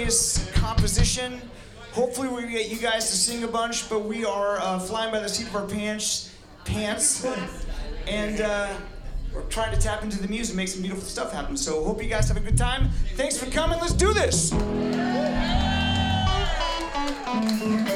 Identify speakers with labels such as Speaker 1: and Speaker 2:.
Speaker 1: latest composition. Hopefully we get you guys to sing a bunch, but we are flying by the seat of our pants, and we're trying to tap into the music and make some beautiful stuff happen. So hope you guys have a good time. Thanks for coming. Let's do this.